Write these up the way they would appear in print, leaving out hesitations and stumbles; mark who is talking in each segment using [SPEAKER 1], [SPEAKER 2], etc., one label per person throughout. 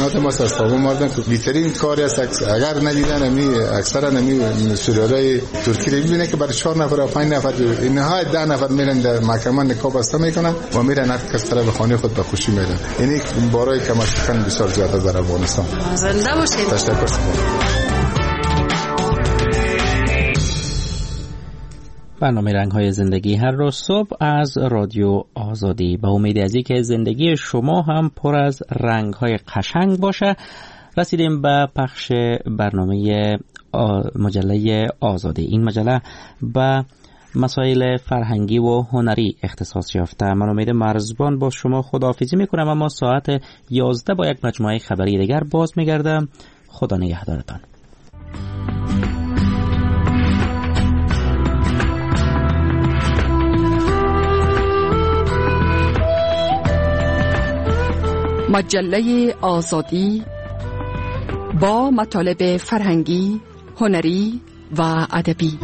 [SPEAKER 1] پیشنهاد ما از تابو مردن که بهترین کاری است اگر ندیدن اکثرا سریالای ترکی رو ببینه که برای 4 نفر و 5 نفر اینها 10 نفر میرن در محکمه نکاح بسته میکنن و میرن هر کس طرف خانه خود به خوشی میرن. یعنی برای کمکشکن بسیار زیاد است در افغانستان.
[SPEAKER 2] زنده باشید.
[SPEAKER 1] تشکر.
[SPEAKER 3] برنامه رنگ‌های زندگی هر روز صبح از رادیو آزادی. با امید از اینکه زندگی شما هم پر از رنگ‌های قشنگ باشه، رسیدیم به پخش برنامه مجله آزادی. این مجله به مسائل فرهنگی و هنری اختصاص یافته. من امید مرزبان با شما خداحافظی میکنم، اما ساعت 11 با یک مجموعه خبری دیگر باز میگردم. خدا نگهدارتان.
[SPEAKER 4] مجله آزادی با مطالب فرهنگی، هنری و ادبی.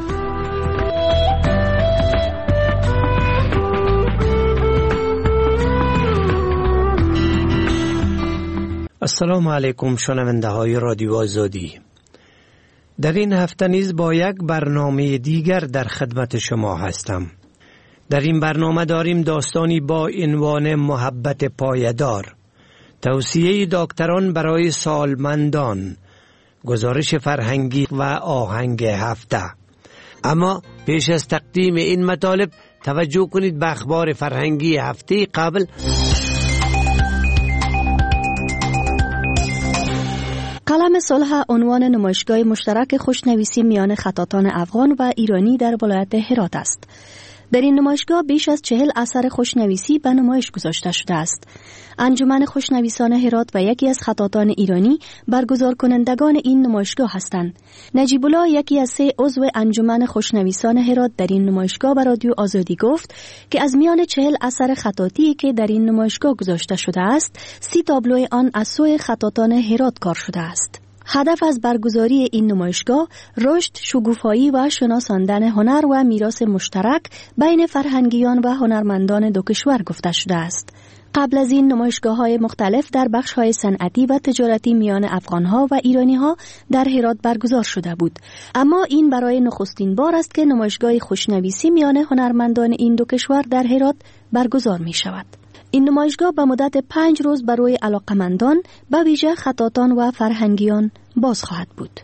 [SPEAKER 5] السلام علیکم شنونده های رادیو آزادی. در این هفته نیز با یک برنامه دیگر در خدمت شما هستم. در این برنامه داریم داستانی با عنوان محبت پایدار، توصیه دکتران برای سالمندان، گزارش فرهنگی و آهنگ هفته. اما پیش از تقدیم این مطالب توجه کنید به اخبار فرهنگی هفته قبل.
[SPEAKER 6] قلم صلح عنوان نمایشگاه مشترک خوشنویسی میان خطاطان افغان و ایرانی در ولایت هرات است. در این نمایشگاه بیش از 40 اثر خوشنویسی به نمایش گذاشته شده است. انجمن خوشنویسان هرات و یکی از خطاطان ایرانی برگزار کنندگان این نمایشگاه هستند. نجیب الله، یکی از 3 عضو انجمن خوشنویسان هرات، در این نمایشگاه به رادیو آزادی گفت که از میان 40 اثر خطاطی که در این نمایشگاه گذاشته شده است، 30 تابلوی آن از سوی خطاطان هرات کار شده است. هدف از برگزاری این نمایشگاه رشد، شکوفایی و شناساندن هنر و میراث مشترک بین فرهنگیان و هنرمندان دو کشور گفته شده است. قبل از این نمایشگاه‌های مختلف در بخش‌های صنعتی و تجارتی میان افغان‌ها و ایرانی‌ها در هرات برگزار شده بود، اما این برای نخستین بار است که نمایشگاه خوشنویسی میان هنرمندان این دو کشور در هرات برگزار می‌شود. این نمایشگاه به مدت 5 روز برای علاقمندان، به ویژه خطاطان و فرهنگیان باز خواهد بود.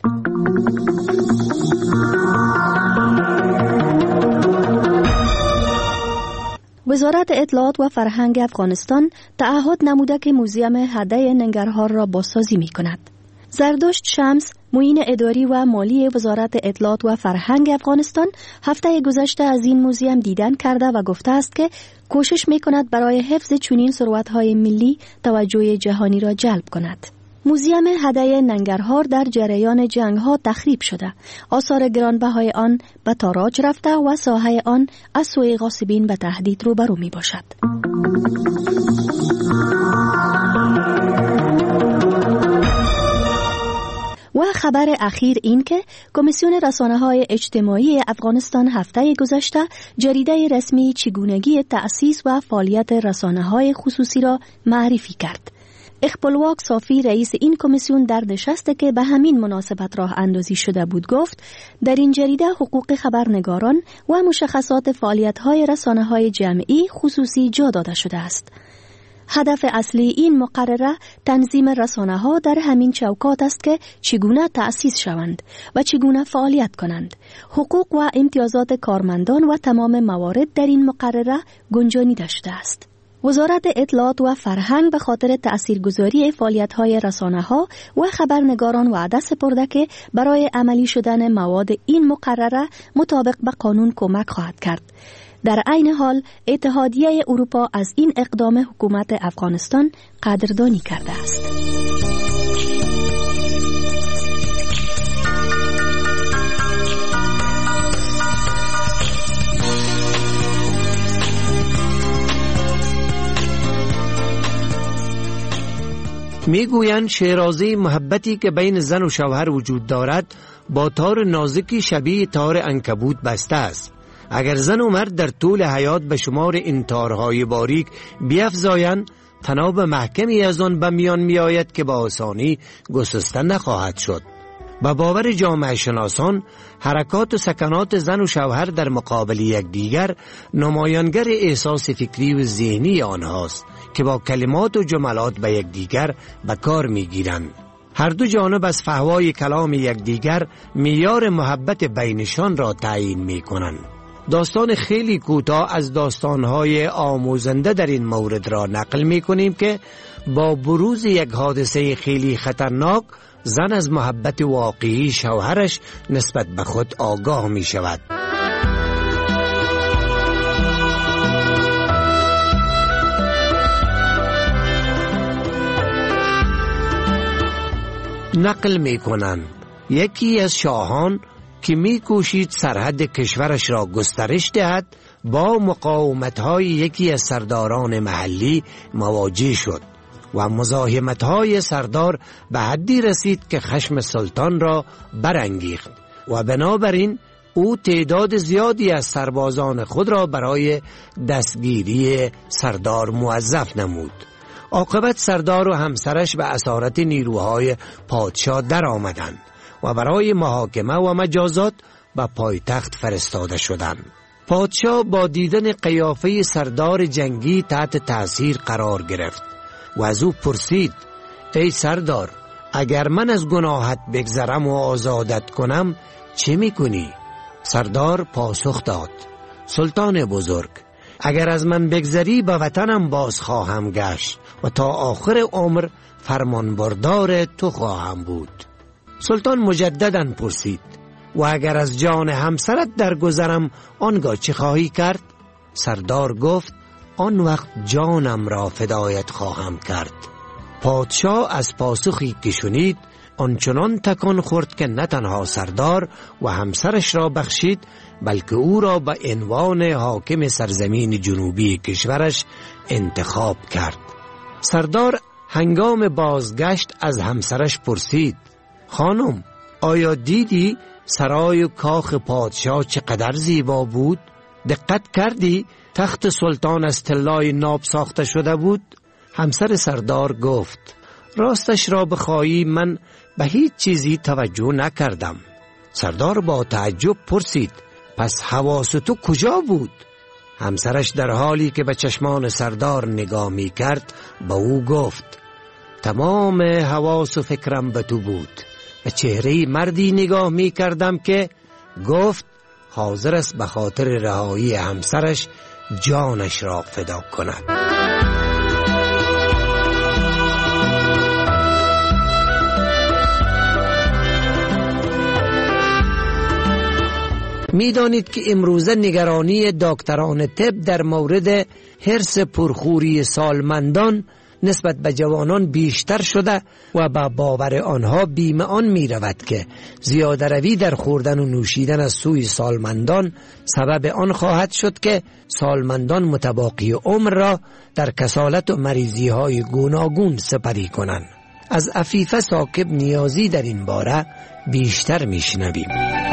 [SPEAKER 6] وزارت اطلاعات و فرهنگ افغانستان تعهد نموده که موزیم هده ننگرهار را بازسازی می کند. زردشت شمس، معین اداری و مالی وزارت اطلاعات و فرهنگ افغانستان، هفته گذشته از این موزیم دیدن کرده و گفته است که کوشش می کند برای حفظ چنین ثروت‌های ملی توجه جهانی را جلب کند. موزیم هده ننگرهار در جریان جنگ‌ها تخریب شده. آثار گرانبهای آن به تاراج رفته و ساحه آن از سوی غاصبین به تهدید روبرو می باشد. و خبر اخیر این که کمیسیون رسانه‌های اجتماعی افغانستان هفته گذشته جریده رسمی چگونگی تأسیس و فعالیت رسانه‌های خصوصی را معرفی کرد. اقبالواق صافی، رئیس این کمیسیون، در نشستی که به همین مناسبت راه اندازی شده بود گفت در این جریده حقوق خبرنگاران و مشخصات فعالیت‌های رسانه‌های جمعی خصوصی جا داده شده است. هدف اصلی این مقرره تنظیم رسانه‌ها در همین چوکات است که چگونه تأسیس شوند و چگونه فعالیت کنند. حقوق و امتیازات کارمندان و تمام موارد در این مقرره گنجانیده شده است. وزارت اطلاعات و فرهنگ به خاطر تأثیرگذاری فعالیت‌های رسانه‌ها و خبرنگاران وعده سپرده که برای عملی شدن مواد این مقرره مطابق به قانون کمک خواهد کرد. در عین حال اتحادیه اروپا از این اقدام حکومت افغانستان قدردانی کرده است.
[SPEAKER 5] میگویند شیرازه محبتی که بین زن و شوهر وجود دارد با تار نازکی شبیه تار عنکبوت بسته است. اگر زن و مرد در طول حیات به شمار این تارهای باریک بیفزایند، تناب محکمی از آن به میان می آید که با آسانی گسسته نخواهد شد. با باور جامعه شناسان، حرکات و سکنات زن و شوهر در مقابل یکدیگر نمایانگر احساس فکری و ذهنی آنهاست که با کلمات و جملات به یکدیگر به کار می‌گیرند. هر دو جانب از فحوای کلام یکدیگر معیار محبت بینشان را تعیین می‌کنند. داستان خیلی کوتاه از داستان‌های آموزنده در این مورد را نقل می‌کنیم که با بروز یک حادثه خیلی خطرناک، زن از محبت واقعی شوهرش نسبت به خود آگاه می شود. نقل می کنند یکی از شاهان که می کوشید سرحد کشورش را گسترش دهد با مقاومت‌های یکی از سرداران محلی مواجه شد و مزاحمت‌های سردار به حدی رسید که خشم سلطان را برانگیخت و بنابراین او تعداد زیادی از سربازان خود را برای دستگیری سردار موظف نمود. عاقبت سردار و همسرش به اسارت نیروهای پادشاه در آمدند و برای محاکمه و مجازات به پایتخت فرستاده شدند. پادشاه با دیدن قیافه سردار جنگی تحت تأثیر قرار گرفت و از او پرسید: ای سردار، اگر من از گناهت بگذرم و آزادت کنم چه میکنی؟ سردار پاسخ داد: سلطان بزرگ، اگر از من بگذری به وطنم باز خواهم گشت و تا آخر عمر فرمانبردار تو خواهم بود. سلطان مجدداً پرسید: و اگر از جان همسرت درگذرم آنگاه چه خواهی کرد؟ سردار گفت: آن وقت جانم را فدایت خواهم کرد. پادشاه از پاسخی که شنید آنچنان تکان خورد که نه تنها سردار و همسرش را بخشید، بلکه او را به عنوان حاکم سرزمین جنوبی کشورش انتخاب کرد. سردار هنگام بازگشت از همسرش پرسید: خانم، آیا دیدی سرای و کاخ پادشاه چقدر زیبا بود؟ دقت کردی تخت سلطان از طلای ناب ساخته شده بود؟ همسر سردار گفت: راستش را بخواهی من به هیچ چیزی توجه نکردم. سردار با تعجب پرسید: پس حواس تو کجا بود؟ همسرش در حالی که به چشمان سردار نگاه می کرد به او گفت: تمام حواس و فکرم به تو بود. به چهره مردی نگاه می کردم که گفت حاضر است به خاطر رهایی همسرش جانش را فدا کند. می دانید که امروزه نگرانی دکتران طب در مورد حرص پرخوری سالمندان نسبت به جوانان بیشتر شده و با باور آنها بیم آن می رود که زیاده روی در خوردن و نوشیدن از سوی سالمندان سبب آن خواهد شد که سالمندان متباقی عمر را در کسالت و مریضی های گوناگون سپری کنند. از عفیفه ثاقب نیازی در این باره بیشتر می شنویم.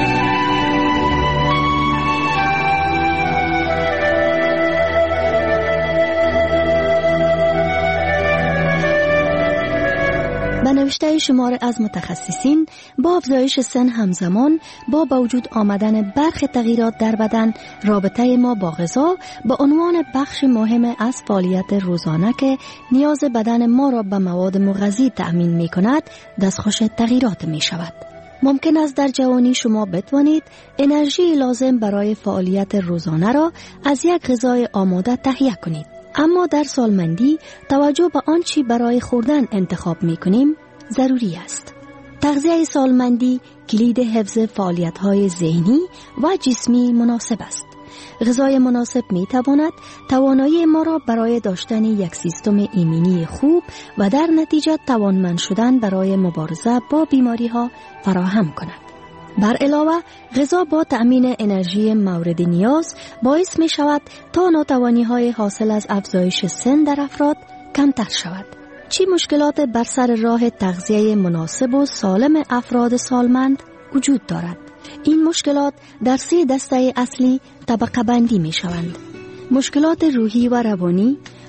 [SPEAKER 6] به نوشته شمار از متخصصین، با افزایش سن همزمان با وجود آمدن برخی تغییرات در بدن، رابطه ما با غذا به عنوان بخش مهم از فعالیت روزانه که نیاز بدن ما را به مواد مغذی تأمین می کند دستخوش تغییرات می شود. ممکن است در جوانی شما بتوانید انرژی لازم برای فعالیت روزانه را از یک غذای آماده تهیه کنید. اما در سالمندی توجه به آنچه برای خوردن انتخاب می کنیم ضروری است. تغذیه سالمندی کلید حفظ فعالیت‌های ذهنی و جسمی مناسب است. غذای مناسب می تواند توانایی ما را برای داشتن یک سیستم ایمنی خوب و در نتیجه توانمند شدن برای مبارزه با بیماری‌ها فراهم کند. بر علاوه غذا با تأمین انرژی مورد نیاز باعث می شود تا ناتوانی‌های حاصل از افزایش سن در افراد کمتر شود. چی مشکلات بر سر راه تغذیه مناسب و سالم افراد سالمند وجود دارد؟ این مشکلات در 3 دسته اصلی طبقه بندی می شوند: مشکلات روحی و روانی،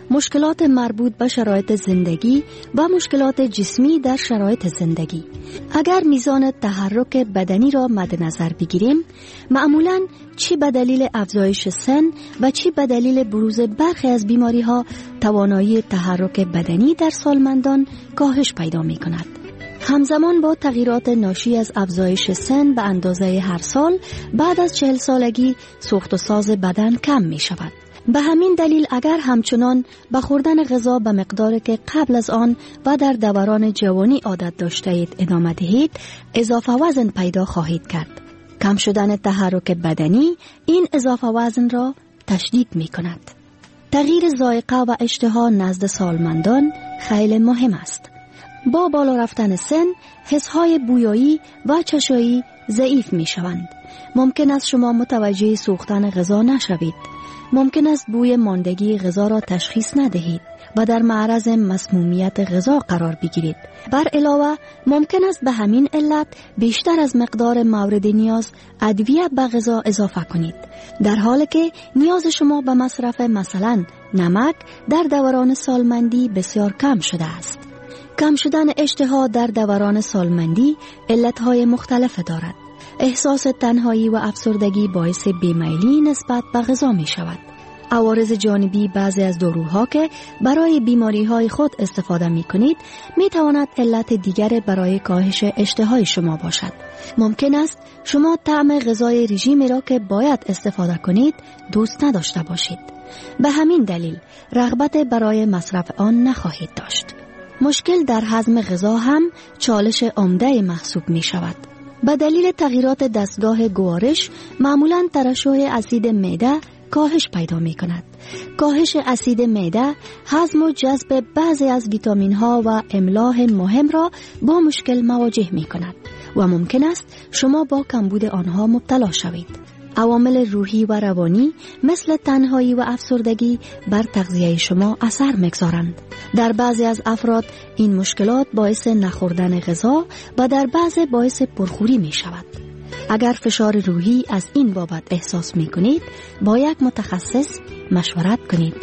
[SPEAKER 6] مشکلات مربوط به شرایط زندگی و مشکلات جسمی در شرایط زندگی. اگر میزان تحرک بدنی را مد نظر بگیریم، معمولاً چی به دلیل افزایش سن و چی به دلیل بروز برخی از بیماری ها توانایی تحرک بدنی در سالمندان کاهش پیدا می کند. همزمان با تغییرات ناشی از افزایش سن به اندازه هر سال، بعد از 40 سالگی سوخت و ساز بدن کم می شود. به همین دلیل اگر همچنان به خوردن غذا به مقداری که قبل از آن و در دوران جوانی عادت داشته اید ادامه دهید، اضافه وزن پیدا خواهید کرد. کم شدن تحرک بدنی این اضافه وزن را تشدید می کند. تغییر ذائقه و اشتها نزد سالمندان خیلی مهم است. با بالا رفتن سن، حسهای بویایی و چشایی ضعیف می شوند. ممکن است شما متوجه سوختن غذا نشوید. ممکن است بوی ماندگی غذا را تشخیص ندهید و در معرض مسمومیت غذا قرار بگیرید. بر علاوه ممکن است به همین علت بیشتر از مقدار مورد نیاز ادویه به غذا اضافه کنید، در حالی که نیاز شما به مصرف مثلا نمک در دوران سالمندی بسیار کم شده است. کم شدن اشتها در دوران سالمندی علتهای مختلف دارد. احساس تنهایی و افسردگی باعث بیمیلی نسبت به غذا می شود. عوارض جانبی بعضی از داروها که برای بیماری های خود استفاده می کنید می تواند علت دیگر برای کاهش اشتهای شما باشد. ممکن است شما طعم غذای رژیمی را که باید استفاده کنید دوست نداشته باشید. به همین دلیل رغبت برای مصرف آن نخواهید داشت. مشکل در هضم غذا هم چالش عمده محسوب می شود. به دلیل تغییرات دستگاه گوارش معمولاً ترشح اسید معده کاهش پیدا می کند. کاهش اسید معده هضم و جذب بعضی از ویتامین ها و املاح مهم را با مشکل مواجه می کند و ممکن است شما با کمبود آنها مبتلا شوید. عوامل روحی و روانی مثل تنهایی و افسردگی بر تغذیه شما اثر می‌گذارند. در بعضی از افراد این مشکلات باعث نخوردن غذا و در بعضی باعث پرخوری می شود. اگر فشار روحی از این بابت احساس می کنید، با یک متخصص مشورت کنید.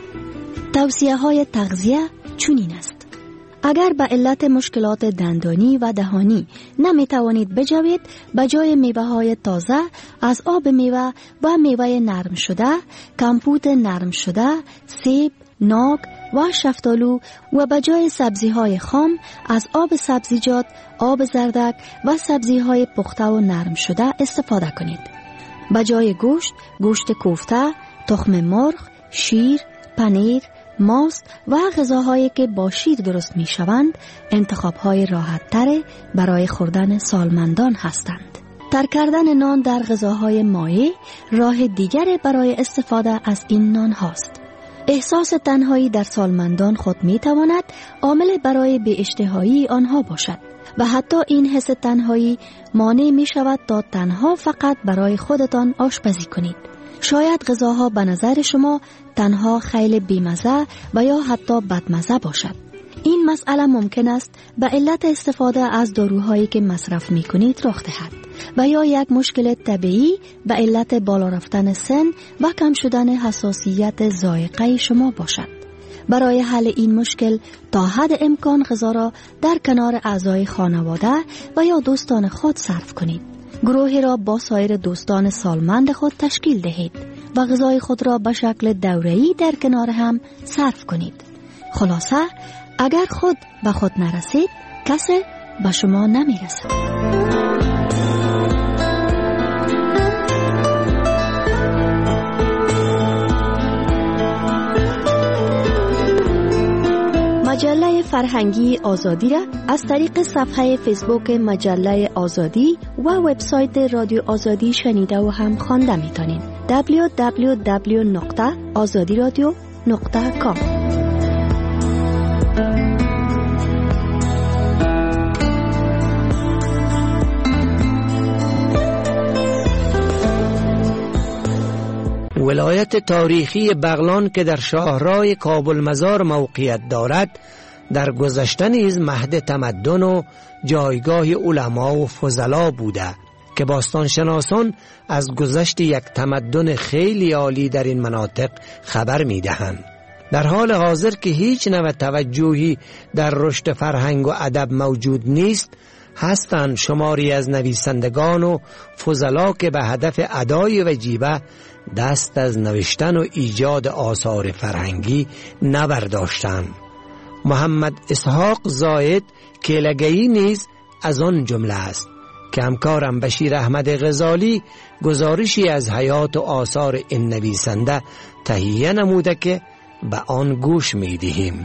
[SPEAKER 6] توصیه های تغذیه چنین است: اگر به علت مشکلات دندانی و دهانی نمی توانید بجوید، به جای میوه های تازه از آب میوه و میوه نرم شده، کمپوت نرم شده، سیب، ناک و شفتالو و به جای سبزی های خام از آب سبزیجات، آب زردک و سبزی های پخته و نرم شده استفاده کنید. به جای گوشت، گوشت کوفته، تخم مرغ، شیر، پنیر، ماست و غذاهایی که با شیر درست می شوند انتخاب‌های راحت‌تر برای خوردن سالمندان هستند. ترک کردن نان در غذاهای مایع راه دیگر برای استفاده از این نان هاست. احساس تنهایی در سالمندان خود می تواند عامل برای بی‌اشتهایی آنها باشد و حتی این حس تنهایی مانع می شود تا تنها فقط برای خودتان آشپزی کنید. شاید غذاها به نظر شما تنها خیلی بیمزه و یا حتی بدمزه باشد. این مسئله ممکن است به علت استفاده از داروهایی که مصرف می کنید رخ دهد و یا یک مشکل طبیعی به علت بالا رفتن سن و کم شدن حساسیت ذائقه شما باشد. برای حل این مشکل تا حد امکان غذا را در کنار اعضای خانواده و یا دوستان خود صرف کنید. گروهی را با سایر دوستان سالمند خود تشکیل دهید و غذای خود را به شکل دوره‌ای در کنار هم صرف کنید. خلاصه اگر خود به خود نرسید، کسی به شما نمیرسد. مجله فرهنگی آزادی را از طریق صفحه فیسبوک مجله آزادی و وبسایت رادیو آزادی شنیده و هم خوانده میتونید. www.azadiradio.com.
[SPEAKER 5] ولایت تاریخی بغلان که در شاهراه کابل مزار موقعیت دارد، در گذشته نیز مهد تمدن و جایگاه علما و فضلا بوده که باستانشناسان از گذشت یک تمدن خیلی عالی در این مناطق خبر می دهند. در حال حاضر که هیچ نوع توجهی در رشد فرهنگ و ادب موجود نیست، هستند شماری از نویسندگان و فضلا که به هدف ادای وجیبه دست از نوشتن و ایجاد آثار فرهنگی نبرداشتند. محمد اسحاق زاهد کیلگئی نیز از آن جمله است که همکارم بشیر احمد غزالی گزارشی از حیات و آثار این نویسنده تهیه نموده که به آن گوش می‌دهیم.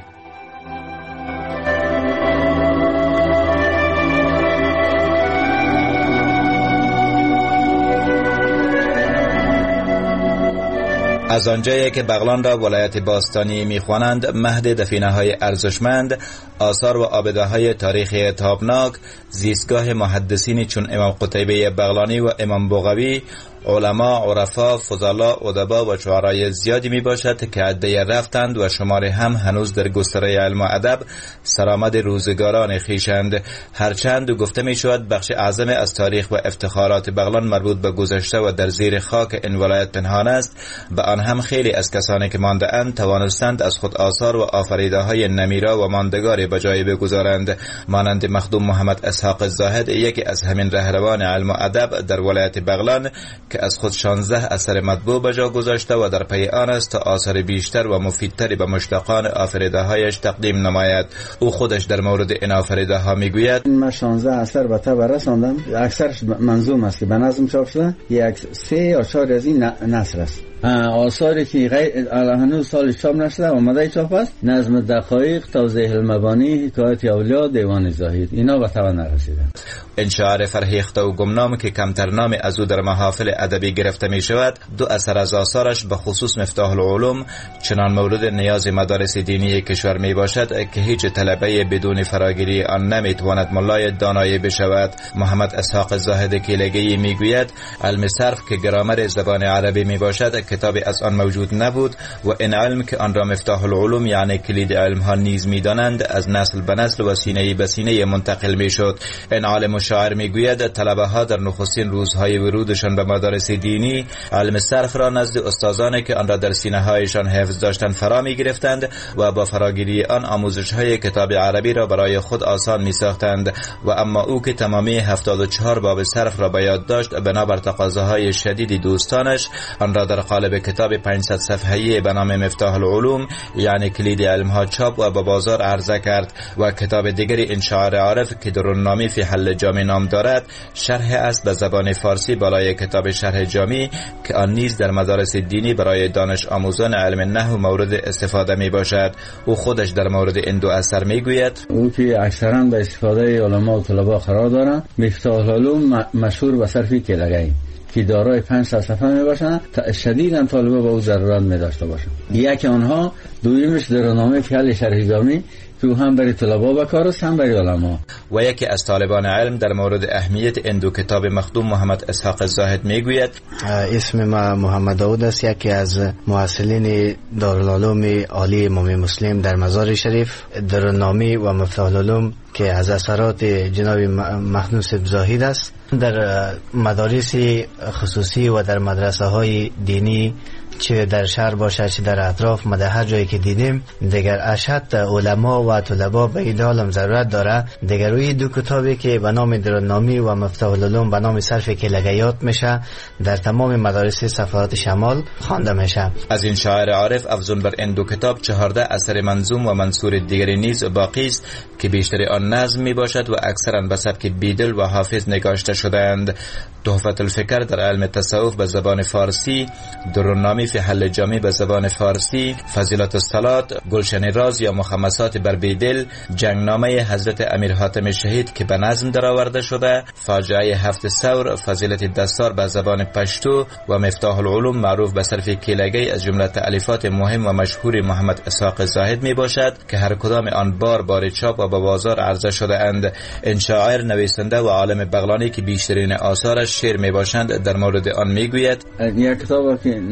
[SPEAKER 2] از آنجایی که بغلان را ولایت باستانی می‌خوانند، مهد دفینه‌های ارزشمند، آثار و آبده‌های تاریخی تابناک، زیستگاه محدثینی چون امام قتیبه بغلانی و امام بغوی، علما، عرفا، فضلا، ادبا و شعرای زیادی می باشد که عده رفتند و شماری هم هنوز در گستره علم و ادب سرآمد روزگاران خویشند. هرچند گفته می شود بخش اعظم از تاریخ و افتخارات بغلان مربوط به گذشته و در زیر خاک این ولایت پنهان است، به آن هم خیلی از کسانی که مانده اند توانستند از خود آثار و آفریده های نمیرا و ماندگاری به جای بگذارند، مانند مخدوم محمد اسحاق زاهد، یکی از همین رهروان علم و ادب در ولایت بغلان که از خود 16 اثر مطبوع به جا گذاشته و در پی آن است تا آثار بیشتر و مفیدتری به مشتاقان آفریده هایش تقدیم نماید. او خودش در مورد این آفریده ها میگوید:
[SPEAKER 7] من 16 اثر به تبع رساندم، اکثرش منظوم است که به نظم چاپ شده، یک 3 یا 4 از این نثر است. آثاری که هنوز سال چاپ نشده آماده چاپ است: نظم دقایق، توضیح المبانی، حکایت اولیاء، دیوان زاهد، اینا به تبع نرسیده.
[SPEAKER 2] این شاعر فرهیخته و گمنام که کمتر نام از او در محافل ادبی گرفته می شود، 2 اثر از آثارش به خصوص مفتاح العلوم چنان مورد نیاز مدارس دینی کشور می باشد که هیچ طلبه بدون فراگیری آن نمی تواند ملای دانایی بشود. محمد اسحاق زاهد کیلگئی می گوید علم صرف که گرامر زبان عربی می باشد کتابی از آن موجود نبود و این علم که آن را مفتاح العلوم یعنی کلید علم ها نیز می دانند از نسل به نسل و سینه به سینه منتقل می شد. این عالم شاعر می گوید طلبه ها در نخستین روزهای ورودشان به مدارس دینی علم صرف را نزد استادانی که آن را در سینه هایشان حفظ داشتند فرا می گرفتند و با فراگیری آن آموزش های کتاب عربی را برای خود آسان می ساختند و اما او که تمامی 74 باب صرف را به یاد داشت، بنابر تقاضاهای شدید دوستانش آن را در قالب کتاب 500 صفحه‌ای به نام مفتاح العلوم یعنی کلید علم ها چاپ و به بازار عرضه کرد و کتاب دیگری این شاعر عارف که درالنامی فی حل جامع نام دارد شرح است به زبان فارسی بالای کتاب شرح جامی که آن نیز در مدارس دینی برای دانش آموزان علم نحو مورد استفاده می باشد. او خودش در مورد این 2 اثر می گوید
[SPEAKER 7] او که اکثرا به استفاده علما و طلبا قرار دارند. مفتاح العلوم مشهور به صرف کیلگئی که دارای 500 صفحه می باشند، شدیداً طالبا به او ضرورت می داشته باشند. یکی آنها دویمش درنامه فعل شرح جامی که هم برای طلبا به کار است هم برای علما.
[SPEAKER 2] و یکی از طالبان علم در مورد اهمیت این 2 کتاب مخدوم محمد اسحاق زاهد میگوید:
[SPEAKER 8] اسم ما محمد داود است، یکی از مؤسسین دارالعلوم عالی امام مسلم در مزار شریف. درنامه و مفتاح العلوم که از اثرات جناب مخدوم زاهد است، در مدارس خصوصی و در مدرسه های دینی چه در شهر باشه چه در اطراف ما در هر جایی که دیدیم دیگر اشهد علما و طلبا به این عالم ضرورت داره. دیگر روی 2 کتابی که به نام درنامی و مفتاح العلوم به نام صرف کیلگیات میشه در تمام مدارس صفحات شمال خوانده میشه.
[SPEAKER 2] از این شاعر عارف افزون بر این 2 کتاب 14 اثر منظوم و منثور دیگری نیز باقی است که بیشتر آن نظم می باشد و اکثرا به سبک بیدل و حافظ نگاشته شده‌اند. تحفة الفکر در علم تصوف به زبان فارسی، درنامی فی حل جامی به زبان فارسی، فضیلت الصلات، گلشن راز یا مخمسات بر بیدل، جنگنامه حضرت امیر حاتم شهید که به نظم درآورده شده، فاجعه 7 ثور، فضیلت دستار به زبان پشتو و مفتاح العلوم معروف به صرف کیلگئی از جمله تألیفات مهم و مشهور محمد اسحاق زاهد می باشد که هر کدام آن بار چاپ و به بازار عرضه شده اند. این شاعر نویسنده و عالم بغلانی که بیشترین آثارش شعر می باشند در مورد آن می گوید:
[SPEAKER 7] یک کتاب که نوساخ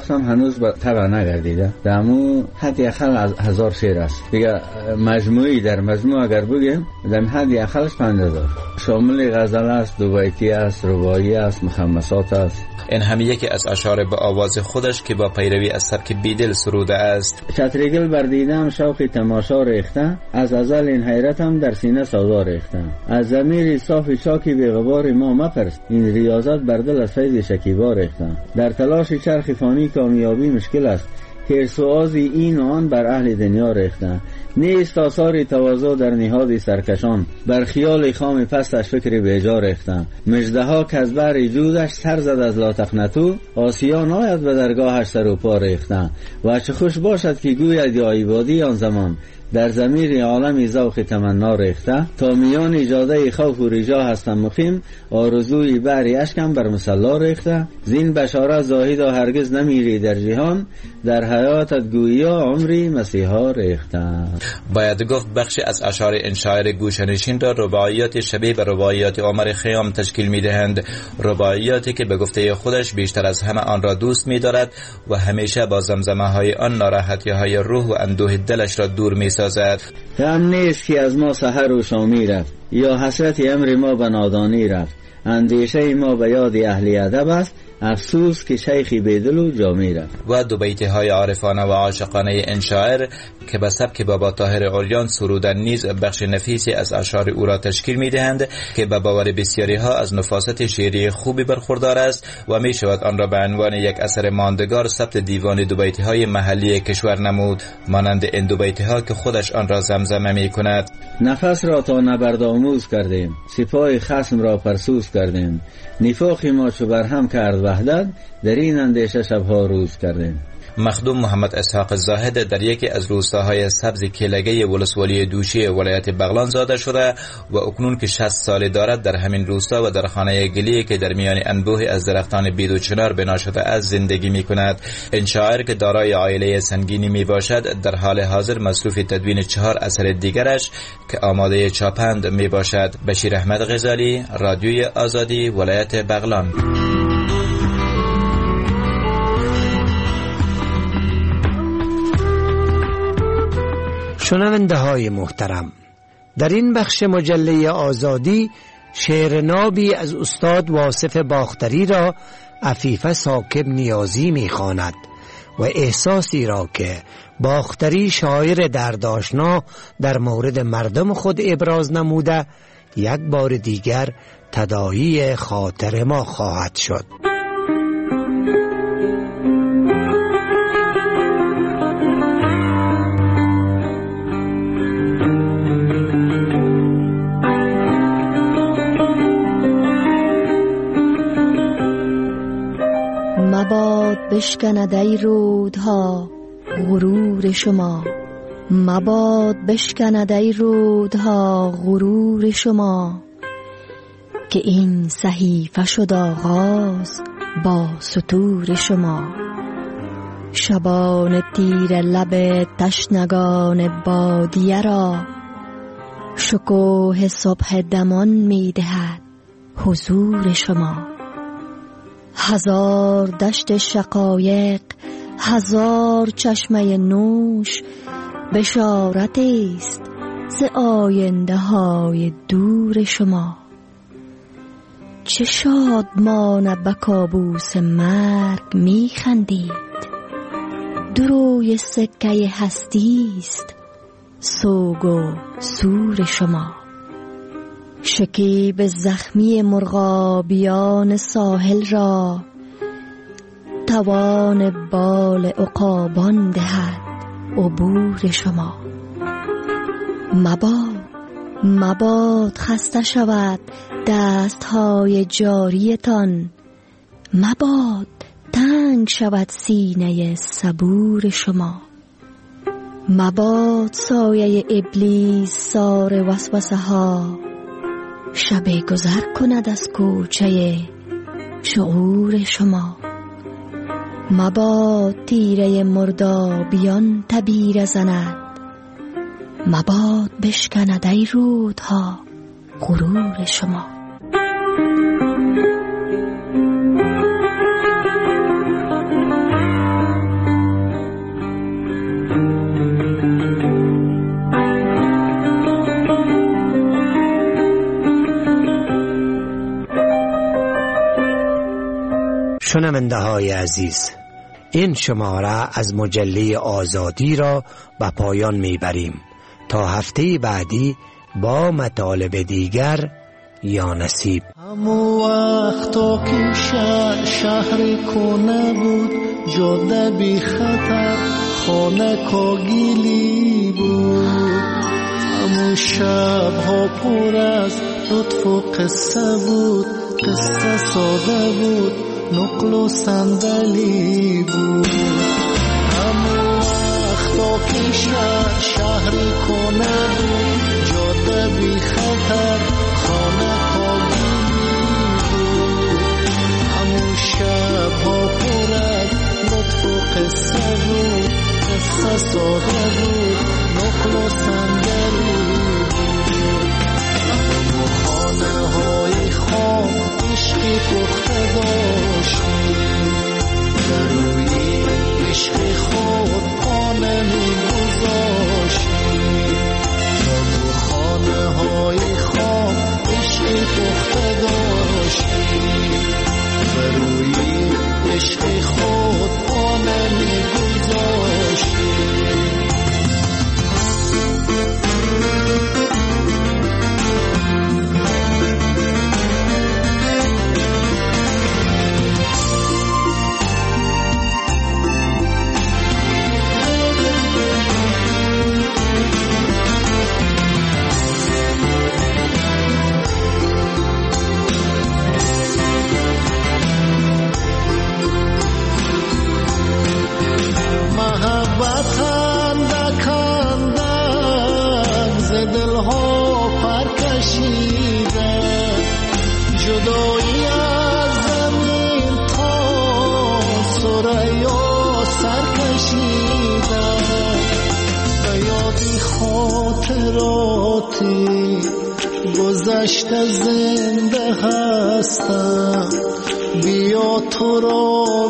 [SPEAKER 7] وقت هم هنوز طبع نگردیده. در همون حد اقل از 1000 شعر است دیگه. مجموعی در مجموع اگر بگیم در حد اقلش 5000 شامل غزل است، دوبیتی است، رباعی است، مخمسات است.
[SPEAKER 2] این هم یکی از اشعار با آواز خودش که با پیروی از سبک بیدل سروده است.
[SPEAKER 7] چترگل بر دیدم شوق تماشا ریخته، از ازل این حیرتم در سینه سودا ریخته. از ضمیر صافی چاکی به غبار ما مپرس، این ریاضت بر دل از فیض شکیبا ریخته. در تلاش چرخ فانی کامیابی مشکل است، که سوازی این و آن بر اهل دنیا ریختن. نیست آثار تواضع در نهاد سرکشان، بر خیال خام پستش فکر بیجا ریختن. مژده ها که از بر جودش سر زد از لا تقنطوا، آسیا ناید به درگاهش سر و پا ریختن. و چه خوش باشد که گوید یا عبادی آن زمان، در ضمیر عالمی ذوق تمنا ریخته. تا میان ایجاده خوف و رجا هستم مقیم، آرزوی بری اشکم بر مصلا ریخته. زین بشارت زاهدا هرگز نمیری در جهان، در حیاتت گویا عمری مسیحا ریخته.
[SPEAKER 2] باید گفت بخشی از اشعار این شاعر گوشنشین را رباعیات شبیه به رباعیات عمر خیام تشکیل میدهند. رباعیاتی که به گفته خودش بیشتر از همه آن را دوست می‌دارد و همیشه با زمزمه های آن ناراحتی‌های روح و اندوه دلش را دور می‌سازد.
[SPEAKER 7] غم نیست که از ما سحر و شامی رفت، یا حسرت امر ما به نادانی رفت. اندیشه ما به یاد اهل ادب است، افسوس که شیخی بدل و جامی رفت.
[SPEAKER 2] و دو بیت‌های عارفانه و عاشقانه این شاعر که به سبک بابا طاهر عریان سرودن نیز بخش نفیسی از اشعار او را تشکیل می‌دهند که به باور بسیاری ها از نفاست شعری خوبی برخوردار است و می شود آن را به عنوان یک اثر ماندگار ثبت دیوان دو بیت‌های محلی کشور نمود، مانند این دو بیت‌ها که خودش آن را زمزمه می‌کند.
[SPEAKER 7] نفس را تا نبرد آموز کردیم، سپاه خصم را فرسوز کردیم. نفاق ما چو برهم کرد وحدت، در این اندیشه شبها روز کردیم.
[SPEAKER 2] مخدوم محمد اسحاق زاهد در یکی از روستاهای سبز کلگه ولسوالی دوشی ولایت بغلان زاده شده و اکنون که 60 سال دارد در همین روستا و در خانه گلی که در میان انبوه از درختان بید و چنار بنا شده است زندگی می کند. این شاعر که دارای عائله سنگینی می باشد در حال حاضر مصروف تدوین 4 اثر دیگرش که آماده چاپند می باشد. بشیر احمد غزالی، رادیوی آزادی، ولایت بغلان.
[SPEAKER 5] شنونده های محترم، در این بخش مجله آزادی شعر نابی از استاد واصف باختری را عفیفه ثاقب نیازی می‌خواند و احساسی را که باختری شاعر دردآشنا در مورد مردم خود ابراز نموده یک بار دیگر تداعی خاطر ما خواهد شد.
[SPEAKER 6] مباد بشکند ای رودها غرور شما، مباد بشکند ای رودها غرور شما، که این صحیفه شد آغاز با سطور شما. شبان تیر لب تشنگان بادیه را، شکوه صبح دمان میدهد حضور شما. هزار دشت شقایق، هزار چشمه نوش، بشارت است ز آینده های دور شما. چه شادمانه به کابوس مرگ میخندید، دروی سکه هستی است سوگ و سور شما. شکیب زخمی مرغابیان ساحل را، توان بال عقابان دهد عبور شما. مباد خسته شود دستهای جاریتان، مباد تنگ شود سینه صبور شما. مباد سایه ابلیس سار وسوسه ها، شب گذر کند از کوچه شعور شما. مباد تیره مردابیان تبیر زند، مباد بشکند ای رودها غرور شما.
[SPEAKER 5] شنونده های عزیز، این شماره از مجله آزادی را به پایان میبریم تا هفته بعدی با مطالب دیگر. یا نصیب.
[SPEAKER 9] همو وقتا که شهر کنه بود، جاده بی خطر، خانه کاگیلی بود. همو شب ها پر از لطف و قصه بود، قصه ساده بود، نقل و صندلی بود. همو وقتا که شهر کنه بود، جاده بی خطر، خانه کاگیلی بود. همو شب ها پر از لطف و قصه بود، قصه ساده بود، نقل و صندلی بود. همو خانه های خام عشقی پخته داشتیم، در روی عشق خود پانه می گذاشتیم. همو خانه های خام عشقی پخته داشتیم، در روی عشق خود پانه می گذاشتیم. جدایی از زمین تا ثریا سر کشیده، به یادی خاطراتی گذشته زنده هستم. بیا تو را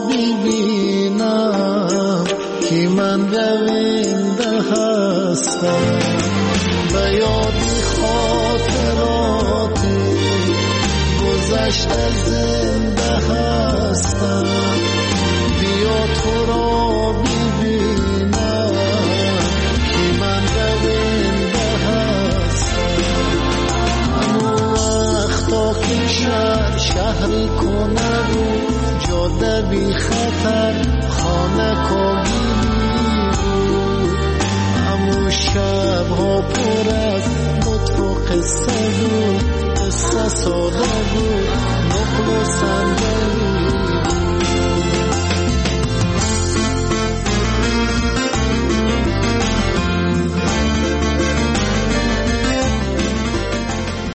[SPEAKER 9] ببینم که من رونده هستم. به یادی خاطراتی گذشته زنده هستم. بیا تو را ببینم که من رونده هستم. همو وقتا که شهری کنه بود، جاده بی خطر، خانه کاگیلی بود. همو شب ها پر از لطف و قصه بود، قصه ساده بود، نقل و صندلی